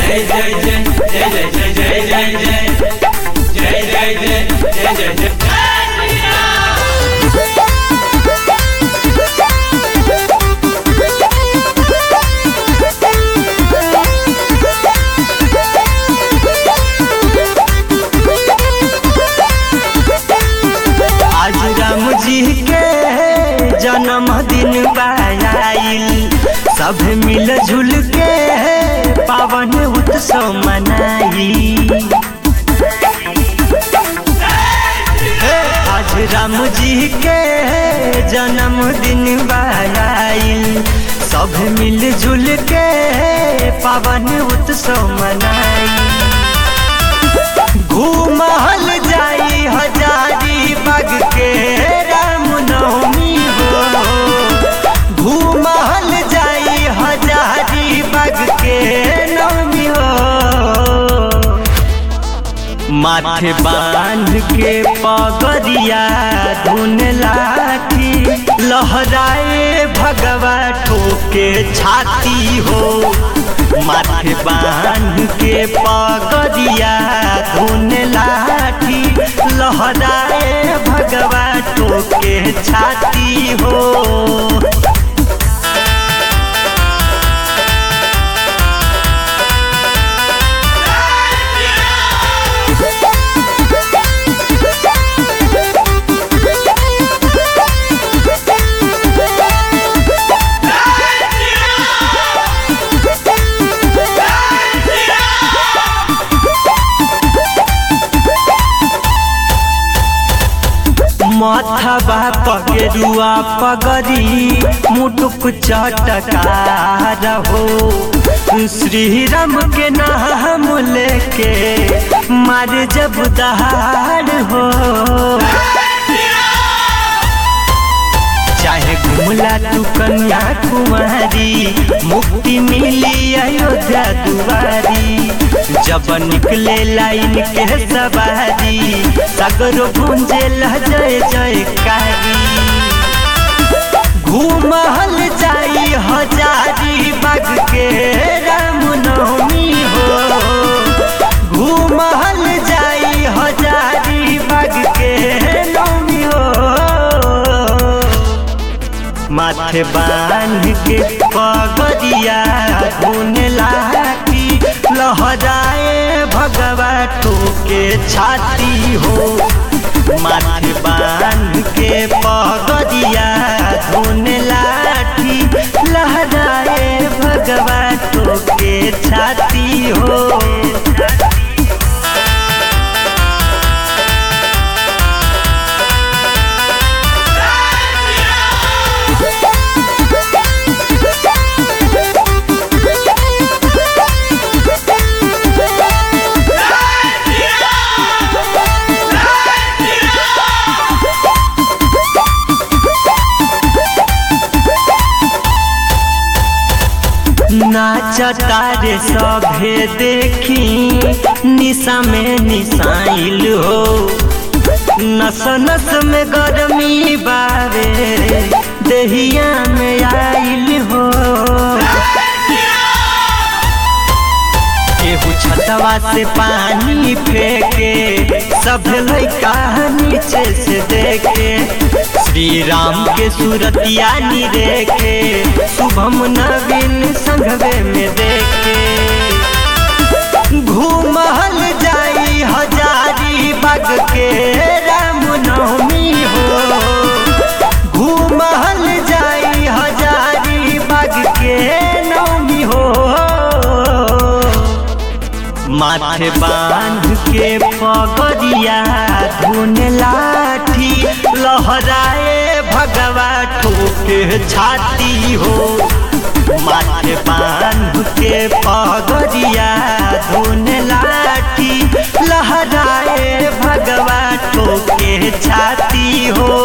जय जय जय जय जय जय जय जय जय जय जय जय जय। जन्मदिन आइल सब मिल जुल के पावन उत्सव मनाई। आज राम जी के जन्मदिन आइल सब मिल जुल के पावन उत्सव मनाई। घूमल जाई हजारी बाग के राम नवमी हो, घूमल जाई हजारी बाग के नवमी हो। माथे बांध के पगड़िया धुन लाठी लहराए भगवा ठोके छाती हो। माथे बांध के पगड़िया धुन लाठी लहराए भगवा ठोके छाती हो। माथाबा पगेरुआ पगड़ी मुटुक चटकार हो। श्री राम के नाम लेके मार जब दहाड़ हो। चाहे घुमला तू कन्याकुमारी मुक्ति मिली अयोध्या दुआरी। जब निकले लाइन के सवारी सगरो गूंजे जय जयकारी। घूमल जाई हजारी बाग के राम नवमी हो, घूमल जाई हजारी बाग के नवमी हो। माथे बांध के पगड़िया धुन लाठी लहराए भगवा ठोके छाती हो। माथे बांध के पगड़िया धुन लाठी लहराए भगवा ठोके छाती हो। नाचतारे सभे देखी निशा में निशाइल हो। नस नस में गर्मी बारे देहिया में आइल हो। केहू छतवा से पानी फेंके सब लइका नीचे से देखे। श्री राम के सूरतिया निरेखे शुभम नवीन संघवे में देखे। घूमल जाई हजारी बाग के राम नवमी हो, घूमल जाई हजारी बाग के नवमी हो। माथे बांध के पगड़िया धुन लाठी लहराए भगवा ठोके छाती हो। माथे बांध के पगड़िया धुन लाठी लहराए भगवा ठोके छाती हो।